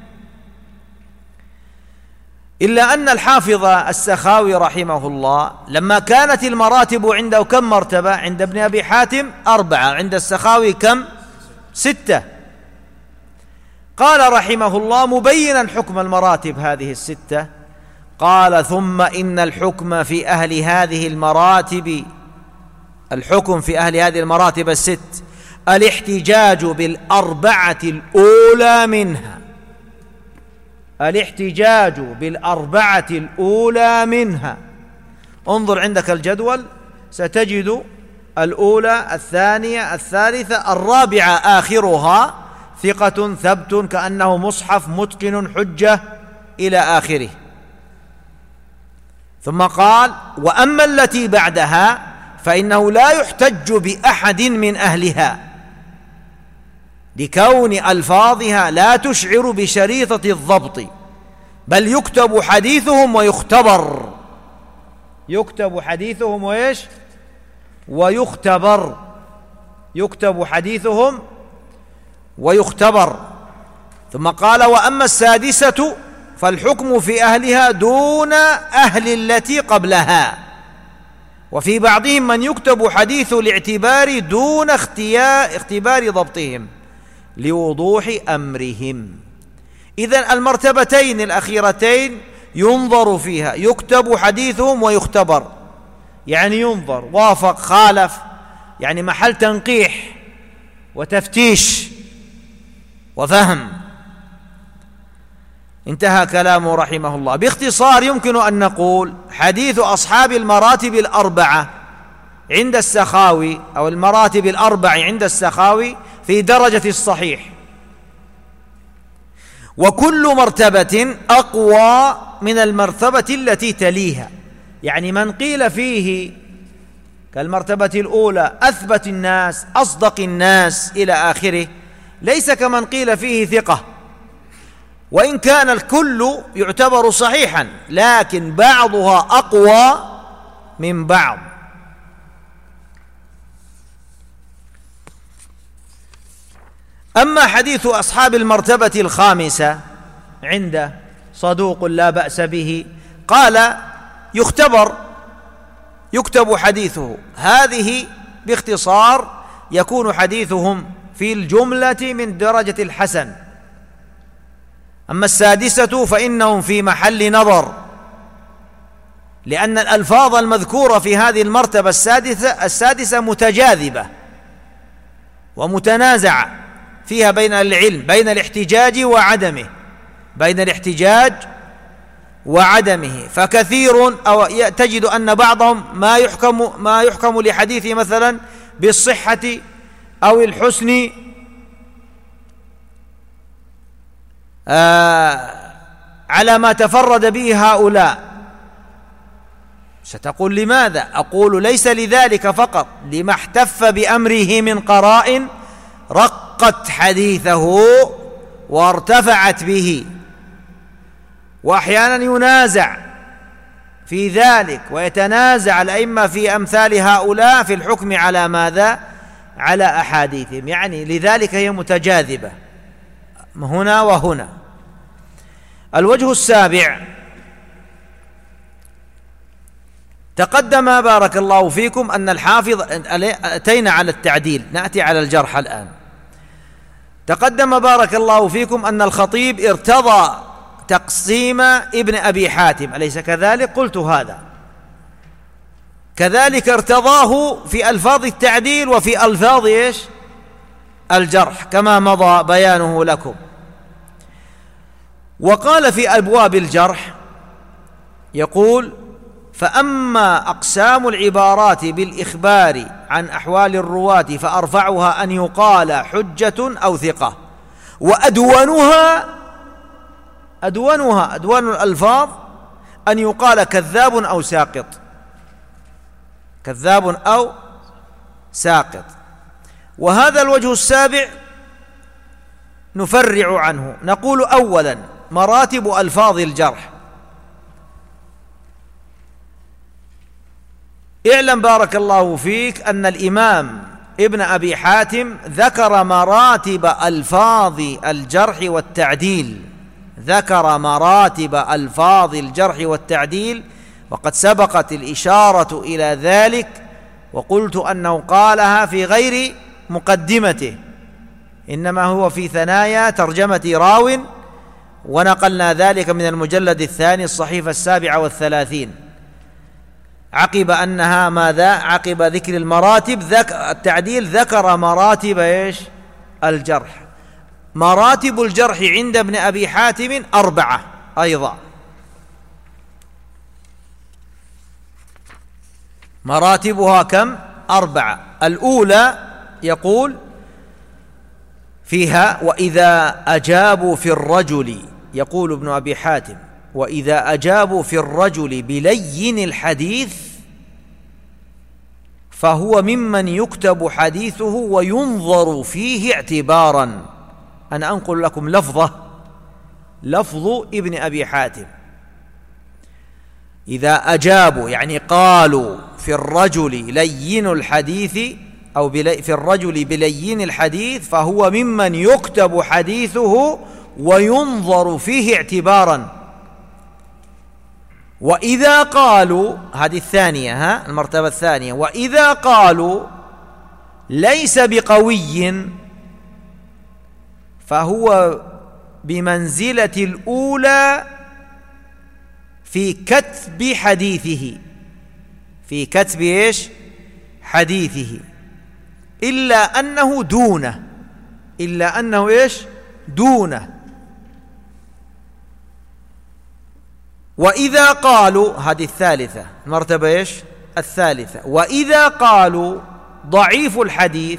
إلا أن الحافظ السخاوي رحمه الله لما كانت المراتب عنده كم مرتبة؟ عند ابن أبي حاتم أربعة، عند السخاوي كم؟ ستة. قال رحمه الله مبينا حكم المراتب هذه الستة، قال: ثم إن الحكم في أهل هذه المراتب، الحكم في أهل هذه المراتب الست، الاحتجاج بالأربعة الأولى منها، الاحتجاج بالأربعة الأولى منها. انظر عندك الجدول ستجد الأولى، الثانية، الثالثة، الرابعة آخرها ثقة ثبت كأنه مصحف متقن حجة إلى آخره. ثم قال: وأما التي بعدها فإنه لا يحتج بأحد من أهلها، لكون ألفاظها لا تشعر بشريطة الضبط، بل يكتب حديثهم ويختبر، يكتب حديثهم وإيش؟ ويختبر، يكتب حديثهم ويختبر. ثم قال: وأما السادسة فالحكم في أهلها دون أهل التي قبلها، وفي بعضهم من يكتب حديث الاعتبار دون اختيار اختبار ضبطهم لوضوح أمرهم. إذن المرتبتين الأخيرتين ينظر فيها، يكتب حديثهم ويختبر، يعني ينظر وافق خالف، يعني محل تنقيح وتفتيش وفهم. انتهى كلامه رحمه الله. باختصار يمكن أن نقول حديث أصحاب المراتب الأربعة عند السخاوي، أو المراتب الأربع عند السخاوي، في درجة الصحيح، وكل مرتبة أقوى من المرتبة التي تليها. يعني من قيل فيه كالمرتبة الأولى أثبت الناس، أصدق الناس إلى آخره، ليس كمن قيل فيه ثقة، وإن كان الكل يعتبر صحيحا، لكن بعضها أقوى من بعض. أما حديث أصحاب المرتبة الخامسة عند صدوق لا بأس به، قال يختبر، يكتب حديثه. هذه باختصار يكون حديثهم في الجملة من درجة الحسن. أما السادسة فإنهم في محل نظر، لأن الألفاظ المذكورة في هذه المرتبة السادسة السادسة متجاذبة ومتنازعة فيها بين العلم، بين الاحتجاج وعدمه، بين الاحتجاج وعدمه. فكثير أو تجد أن بعضهم ما يحكم ما يحكم لحديثه مثلا بالصحة أو الحسن آه على ما تفرد به هؤلاء. ستقول لماذا؟ أقول ليس لذلك فقط، لما احتف بأمره من قرائن رقت حديثه وارتفعت به، وأحيانا ينازع في ذلك ويتنازع الأئمة في أمثال هؤلاء في الحكم على ماذا؟ على أحاديثهم، يعني لذلك هي متجاذبة هنا وهنا. الوجه السابع، تقدم بارك الله فيكم أن الحافظ، أتينا على التعديل، نأتي على الجرح الآن. تقدم بارك الله فيكم أن الخطيب ارتضى تقسيم ابن أبي حاتم، أليس كذلك؟ قلت هذا، كذلك ارتضاه في ألفاظ التعديل وفي ألفاظ إيش؟ الجرح، كما مضى بيانه لكم. وقال في أبواب الجرح يقول: فأما أقسام العبارات بالإخبار عن أحوال الرواة فأرفعها أن يقال حجة أو ثقة، وأدونها أدونها أدوان الألفاظ أن يقال كذاب أو ساقط، كذاب أو ساقط. وهذا الوجه السابع نفرع عنه، نقول: أولا مراتب ألفاظ الجرح. اعلم بارك الله فيك أن الإمام ابن أبي حاتم ذكر مراتب ألفاظ الجرح والتعديل، ذكر مراتب ألفاظ الجرح والتعديل، وقد سبقت الإشارة إلى ذلك، وقلت أنه قالها في غير مقدمته، إنما هو في ثنايا ترجمة راو، ونقلنا ذلك من المجلد الثاني الصحيفة السابعة والثلاثين، عقب أنها ماذا؟ عقب ذكر المراتب ذك التعديل ذكر مراتب إيش؟ الجرح. مراتب الجرح عند ابن أبي حاتم أربعة أيضا، مراتبها كم؟ أربعة. الأولى يقول فيها: وإذا أجابوا في الرجل، يقول ابن أبي حاتم: وإذا أجابوا في الرجل بلين الحديث فهو ممن يكتب حديثه وينظر فيه اعتبارا. أنا أنقل لكم لفظة، لفظ ابن أبي حاتم: إذا أجابوا يعني قالوا في الرجل لين الحديث أو في الرجل بلين الحديث فهو ممن يكتب حديثه وينظر فيه اعتبارا. وإذا قالوا، هذه الثانية، ها المرتبة الثانية، وإذا قالوا ليس بقوي فهو بمنزلة الأولى في كتب حديثه، في كتب إيش؟ حديثه، إلا أنه دونه، إلا أنه إيش؟ دونه. وإذا قالوا، هذه الثالثة، المرتبة إيش؟ الثالثة. وإذا قالوا ضعيف الحديث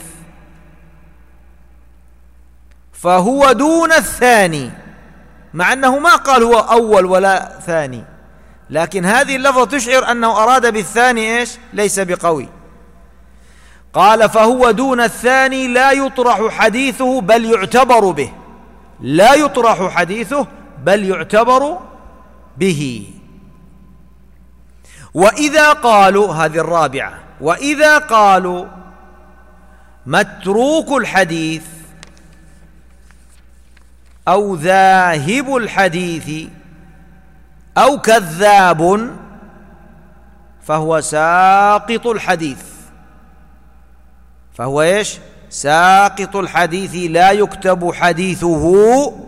فهو دون الثاني، مع أنه ما قال هو أول ولا ثاني، لكن هذه اللفظة تشعر أنه أراد بالثاني إيش؟ ليس بقوي. قال: فهو دون الثاني لا يطرح حديثه بل يعتبر به، لا يطرح حديثه بل يعتبر به. وإذا قالوا، هذه الرابعة، وإذا قالوا متروك الحديث أو ذاهب الحديث أو كذاب فهو ساقط الحديث، فهو إيش؟ ساقط الحديث لا يكتب حديثه،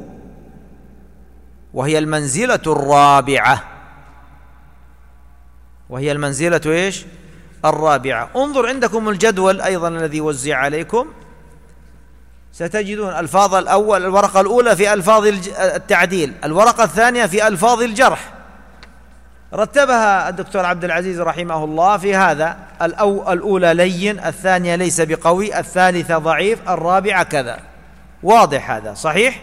وهي المنزلة الرابعة. وهي المنزلة إيش؟ الرابعة. انظر عندكم الجدول أيضا الذي وزع عليكم، ستجدون ألفاظ الأول، الورقة الأولى في ألفاظ التعديل، الورقة الثانية في ألفاظ الجرح، رتبها الدكتور عبد العزيز رحمه الله في هذا: الأو الأولى لين، الثانية ليس بقوي، الثالثة ضعيف، الرابعة كذا. واضح هذا؟ صحيح؟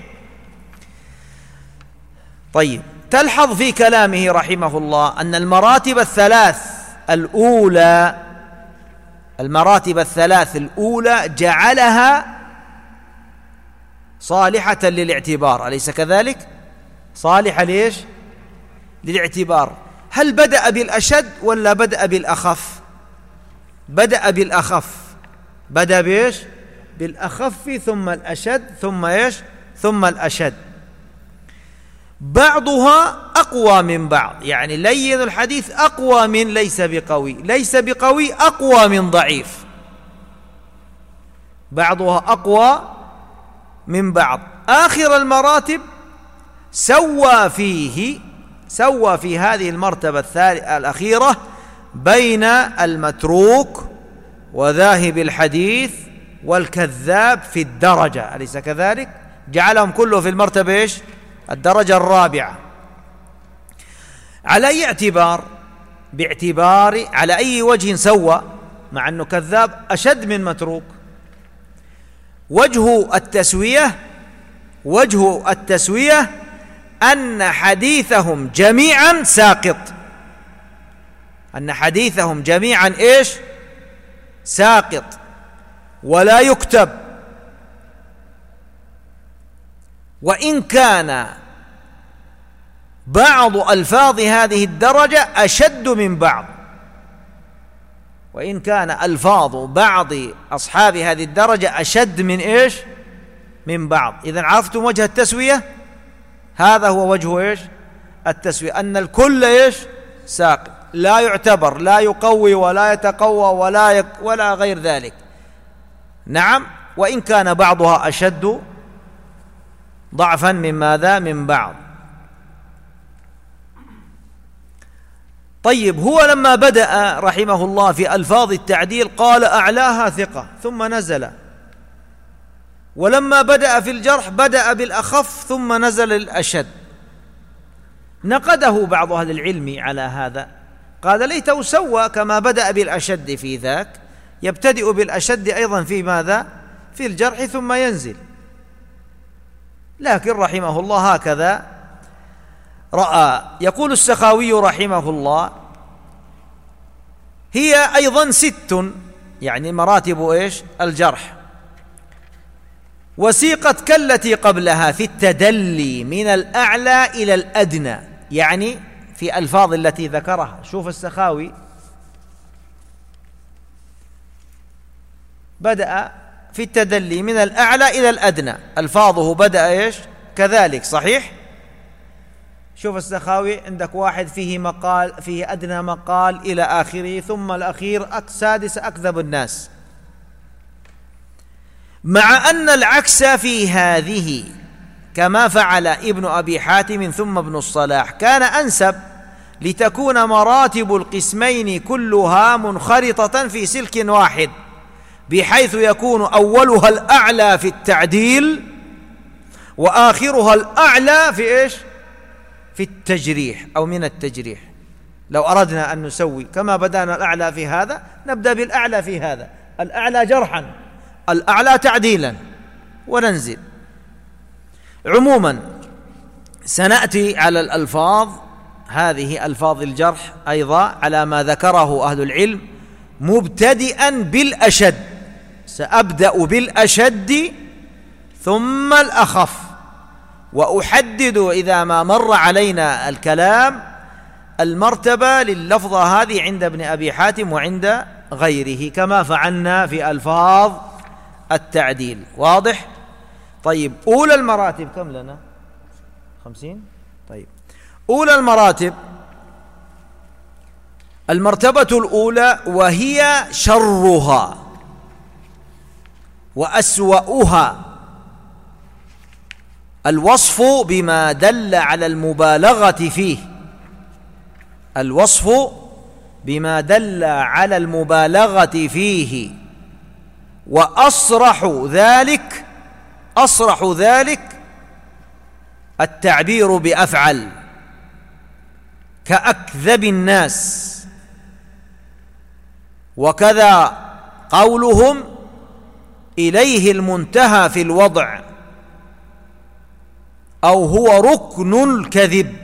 طيب، تلحظ في كلامه رحمه الله أن المراتب الثلاث الأولى المراتب الثلاث الأولى جعلها صالحة للاعتبار، أليس كذلك؟ صالحة ليش؟ للاعتبار. هل بدأ بالأشد ولا بدأ بالأخف؟ بدأ بالأخف. بدأ بإيش؟ بالأخف ثم الأشد ثم إيش؟ ثم الأشد. بعضها أقوى من بعض، يعني لين الحديث أقوى من ليس بقوي، ليس بقوي أقوى من ضعيف، بعضها أقوى من بعض. آخر المراتب سوى فيه سوى في هذه المرتبة الأخيرة بين المتروك وذاهب الحديث والكذاب في الدرجة، أليس كذلك؟ جعلهم كله في المرتبة إيش؟ الدرجة الرابعة. على أي اعتبار؟ باعتبار على أي وجه سوى، مع أنه كذاب أشد من متروك؟ وجه التسوية وجه التسوية أن حديثهم جميعا ساقط، أن حديثهم جميعا إيش؟ ساقط ولا يكتب، وإن كان بعض ألفاظ هذه الدرجة أشد من بعض، وإن كان ألفاظ بعض أصحاب هذه الدرجة أشد من إيش؟ من بعض. إذن عرفتم وجه التسوية؟ هذا هو وجه إيش؟ التسوية، أن الكل إيش؟ ساقط، لا يعتبر، لا يقوي ولا يتقوى ولا يك ولا غير ذلك. نعم، وإن كان بعضها أشد ضعفا من ماذا؟ من بعض. طيب، هو لما بدأ رحمه الله في ألفاظ التعديل قال أعلاها ثقة ثم نزل، ولما بدأ في الجرح بدأ بالأخف ثم نزل الأشد. نقده بعض أهل العلم على هذا، قال ليته سوى كما بدأ بالأشد في ذاك، يبتدئ بالأشد أيضا في ماذا؟ في الجرح ثم ينزل. لكن رحمه الله هكذا رأى. يقول السخاوي رحمه الله: هي أيضا ست، يعني مراتب إيش؟ الجرح، وسيقت كالتي قبلها في التدلي من الأعلى إلى الأدنى، يعني في ألفاظ التي ذكرها. شوف السخاوي بدأ في التدلي من الأعلى إلى الأدنى، ألفاظه بدأ إيش؟ كذلك، صحيح؟ شوف السخاوي، عندك واحد فيه مقال، فيه أدنى مقال إلى آخره، ثم الأخير سادس أكذب الناس، مع أن العكس في هذه كما فعل ابن أبي حاتم ثم ابن الصلاح كان أنسب، لتكون مراتب القسمين كلها منخرطة في سلك واحد، بحيث يكون أولها الأعلى في التعديل وآخرها الأعلى في إيش؟ في التجريح أو من التجريح. لو أردنا أن نسوي كما بدأنا الأعلى في هذا، نبدأ بالأعلى في هذا، الأعلى جرحا، الأعلى تعديلا، وننزل. عموما سنأتي على الألفاظ هذه، ألفاظ الجرح أيضا على ما ذكره أهل العلم، مبتدئا بالأشد. سأبدأ بالأشد ثم الأخف، وأحدد إذا ما مر علينا الكلام المرتبة لللفظة هذه عند ابن أبي حاتم وعند غيره، كما فعلنا في ألفاظ التعديل. واضح؟ طيب، أولى المراتب كم لنا؟ خمسين. طيب، أولى المراتب المرتبة الأولى، وهي شرها وأسوأها، الوصف بما دل على المبالغة فيه، الوصف بما دل على المبالغة فيه، وأصرح ذلك أصرح ذلك التعبير بأفعل، كأكذب الناس، وكذا قولهم إليه المنتهى في الوضع، أو هو ركن الكذب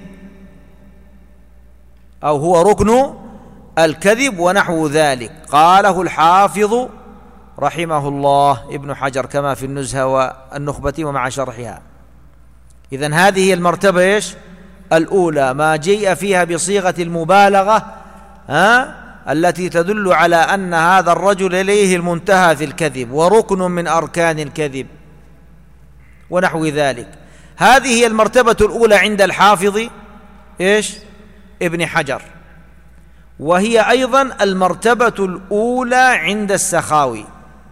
أو هو ركن الكذب ونحو ذلك. قاله الحافظ رحمه الله ابن حجر كما في النزهة والنخبة ومع شرحها. إذن هذه هي المرتبة إيش؟ الأولى، ما جيء فيها بصيغة المبالغة ها التي تدل على أن هذا الرجل إليه المنتهى في الكذب وركن من أركان الكذب ونحو ذلك. هذه هي المرتبة الأولى عند الحافظ إيش؟ ابن حجر، وهي أيضا المرتبة الأولى عند السخاوي.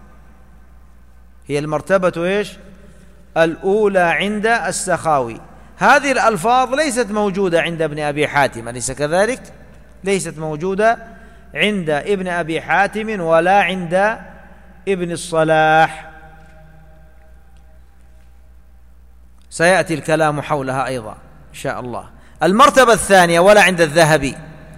هي المرتبة إيش؟ الأولى عند السخاوي. هذه الألفاظ ليست موجودة عند ابن أبي حاتم، أليس كذلك؟ ليست موجودة عند ابن أبي حاتم ولا عند ابن الصلاح، سيأتي الكلام حولها أيضا إن شاء الله. المرتبة الثانية ولا عند الذهبي.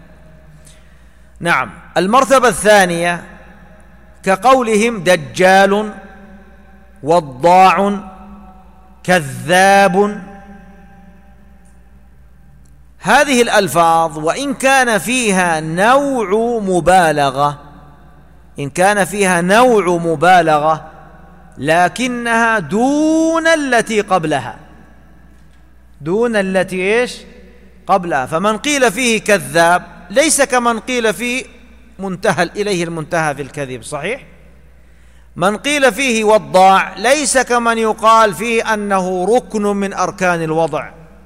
نعم، المرتبة الثانية كقولهم دجال، وضاع، كذاب. هذه الألفاظ وإن كان فيها نوع مبالغة إن كان فيها نوع مبالغة لكنها دون التي قبلها دون التي إيش؟ قبلها. فمن قيل فيه كذاب ليس كمن قيل فيه منتهى إليه المنتهى في الكذب، صحيح؟ من قيل فيه وضاع ليس كمن يقال فيه أنه ركن من أركان الوضع،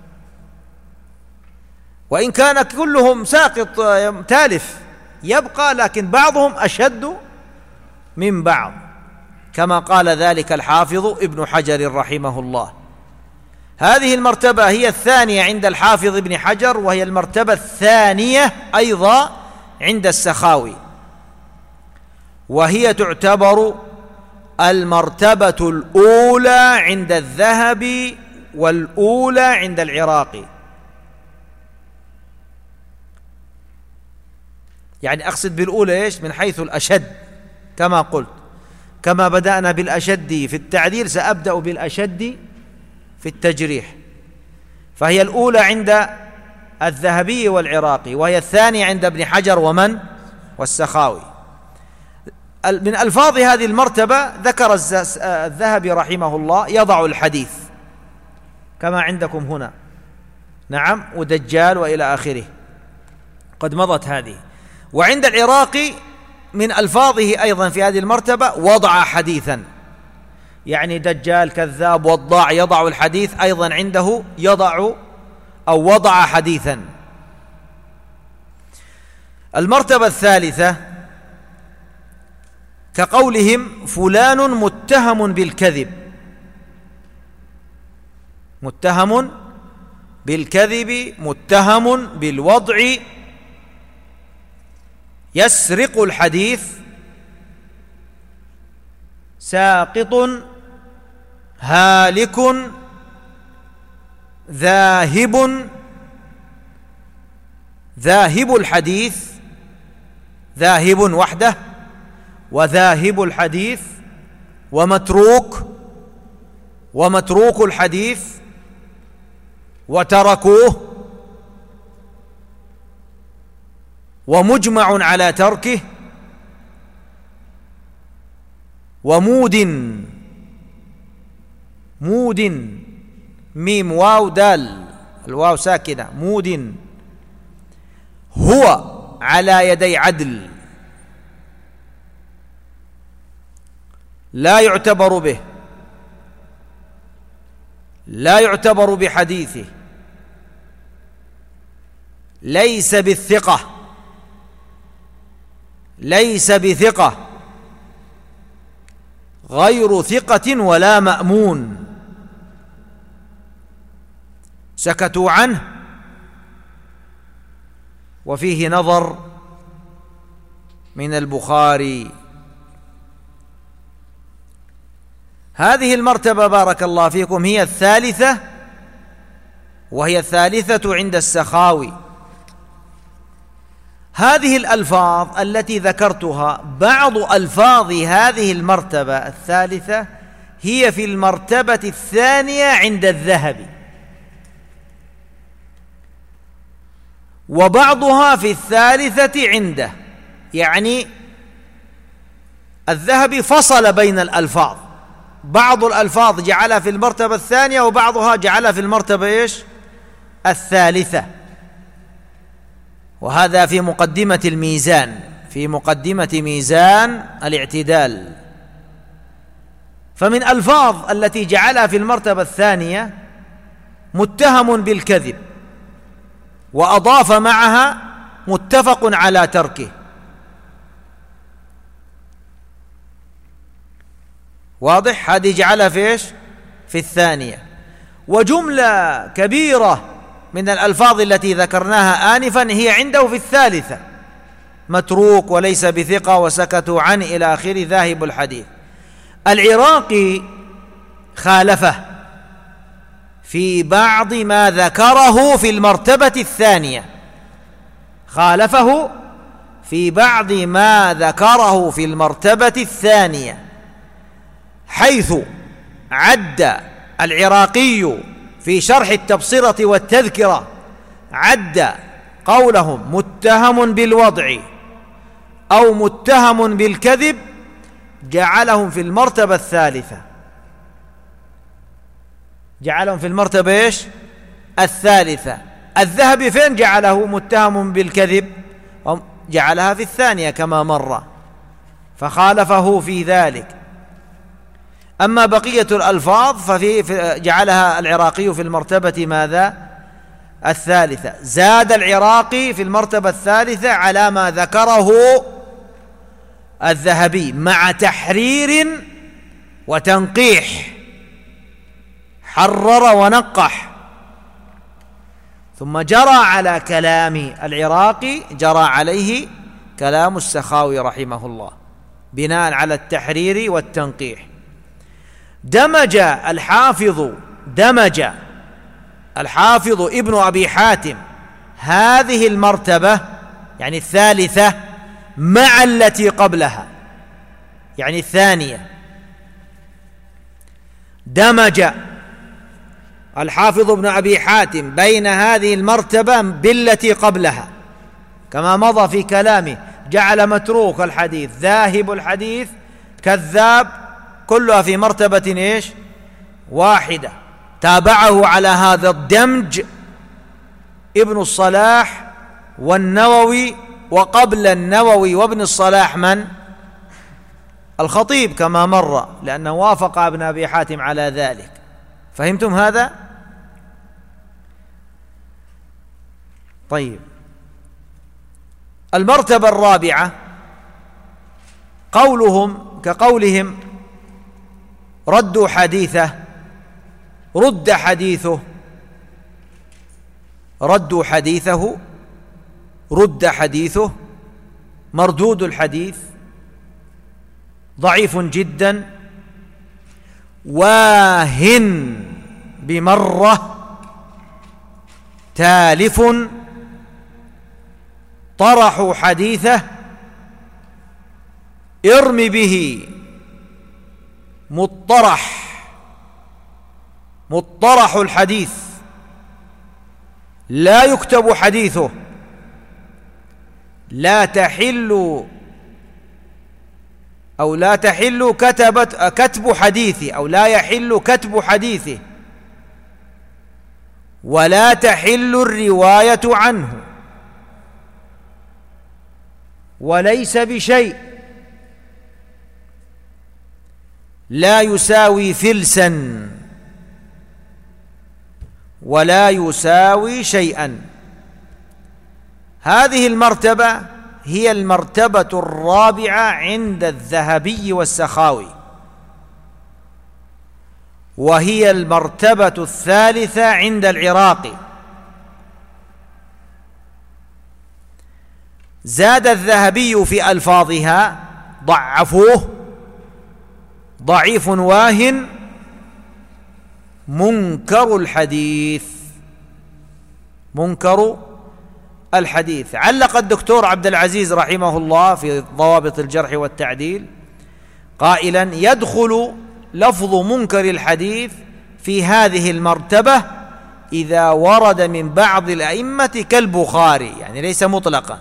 وإن كان كلهم ساقط تالف يبقى، لكن بعضهم أشد من بعض كما قال ذلك الحافظ ابن حجر رحمه الله. هذه المرتبة هي الثانية عند الحافظ ابن حجر، وهي المرتبة الثانية أيضا عند السخاوي، وهي تعتبر المرتبة الأولى عند الذهبي والأولى عند العراقي. يعني أقصد بالأولى إيش؟ من حيث الأشد، كما قلت، كما بدأنا بالأشد في التعديل سأبدأ بالأشد في التجريح. فهي الأولى عند الذهبي والعراقي، وهي الثانية عند ابن حجر ومن؟ والسخاوي. من ألفاظ هذه المرتبة ذكر الذهبي رحمه الله يضع الحديث كما عندكم هنا، نعم، ودجال وإلى آخره، قد مضت هذه. وعند العراقي من ألفاظه أيضا في هذه المرتبة وضع حديثا، يعني دجال، كذاب، وضاع، يضع الحديث، أيضا عنده يضع أو وضع حديثا. المرتبة الثالثة كقولهم فلان متهم بالكذب متهم بالكذب متهم بالوضع، يسرق الحديث، ساقط، هالك، ذاهب ذاهب الحديث، ذاهب وحده، وذاهب الحديث، ومتروك ومتروك الحديث، وتركوه، ومجمع على تركه، ومود مود ميم واو دال، الواو ساكنة، مود هو على يدي عدل، لا يعتبر به، لا يعتبر بحديثه، ليس بالثقة ليس بثقة غير ثقة ولا مأمون، سكتوا عنه وفيه نظر من البخاري. هذه المرتبة بارك الله فيكم هي الثالثة، وهي الثالثة عند السخاوي. هذه الألفاظ التي ذكرتها، بعض ألفاظ هذه المرتبة الثالثة هي في المرتبة الثانية عند الذهبي، وبعضها في الثالثة عنده، يعني الذهبي فصل بين الألفاظ، بعض الألفاظ جعلها في المرتبة الثانية وبعضها جعلها في المرتبة إيش؟ الثالثة. وهذا في مقدمة الميزان، في مقدمة ميزان الاعتدال. فمن ألفاظ التي جعلها في المرتبة الثانية متهم بالكذب، وأضاف معها متفق على تركه. واضح؟ هذه جعلها في إيش؟ في الثانية. وجملة كبيرة من الألفاظ التي ذكرناها آنفا هي عنده في الثالثة، متروك وليس بثقة وسكتوا عنه إلى آخر ذاهب الحديث. العراقي خالفه في بعض ما ذكره في المرتبة الثانية، خالفه في بعض ما ذكره في المرتبة الثانية، حيث عد العراقي في شرح التبصرة والتذكرة، عد قولهم متهم بالوضع أو متهم بالكذب، جعلهم في المرتبة الثالثة، جعلهم في المرتبة إيش؟ الثالثة. الذهبي فين جعله متهم بالكذب؟ جعلها في الثانية كما مر، فخالفه في ذلك. أما بقية الألفاظ ففي جعلها العراقي في المرتبة ماذا؟ الثالثة. زاد العراقي في المرتبة الثالثة على ما ذكره الذهبي مع تحرير وتنقيح، حرر ونقح. ثم جرى على كلام العراقي جرى عليه كلام السخاوي رحمه الله بناء على التحرير والتنقيح. دمج الحافظ دمج الحافظ ابن أبي حاتم هذه المرتبة يعني الثالثة مع التي قبلها يعني الثانية. دمج الحافظ ابن أبي حاتم بين هذه المرتبة بالتي قبلها كما مضى في كلامه، جعل متروك الحديث، ذاهب الحديث، كذاب، كلها في مرتبة إيش؟ واحدة. تابعه على هذا الدمج ابن الصلاح والنووي، وقبل النووي وابن الصلاح من؟ الخطيب كما مر، لأنه وافق ابن أبي حاتم على ذلك. فهمتم هذا؟ طيب، المرتبة الرابعة قولهم كقولهم ردوا حديثه، رد حديثه، ردوا حديثه، رد حديثه، مردود الحديث، ضعيف جدا، واهن بمرة، تالف، طرحوا حديثه، ارم به، مطرح، مطرح الحديث، لا يكتب حديثه، لا تحل أو لا تحل كتبت كتب حديثه، أو لا يحل كتب حديثه، ولا تحل الرواية عنه، وليس بشيء، لا يساوي فلسا ولا يساوي شيئا. هذه المرتبة هي المرتبة الرابعة عند الذهبي والسخاوي، وهي المرتبة الثالثة عند العراقي. زاد الذهبي في ألفاظها، ضعفوه، ضعيف واهن، منكر الحديث، منكر الحديث. علق الدكتور عبد العزيز رحمه الله في ضوابط الجرح والتعديل قائلا: يدخل لفظ منكر الحديث في هذه المرتبة إذا ورد من بعض الأئمة كالبخاري، يعني ليس مطلقا.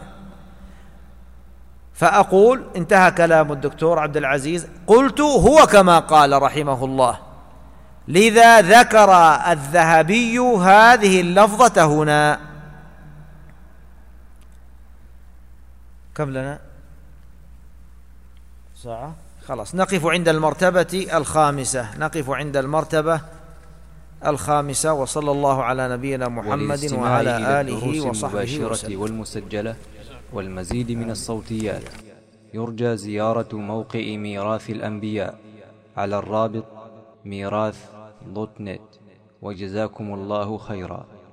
فأقول انتهى كلام الدكتور عبد العزيز، قلت هو كما قال رحمه الله، لذا ذكر الذهبي هذه اللفظة هنا. كم لنا؟ ساعة؟ خلاص، نقف عند المرتبة الخامسة، نقف عند المرتبة الخامسة. وصلى الله على نبينا محمد وعلى آله وصحبه وسلم. والمسجلة والمزيد من الصوتيات يرجى زيارة موقع ميراث الأنبياء على الرابط ميراث دوت نت. وجزاكم الله خيرا.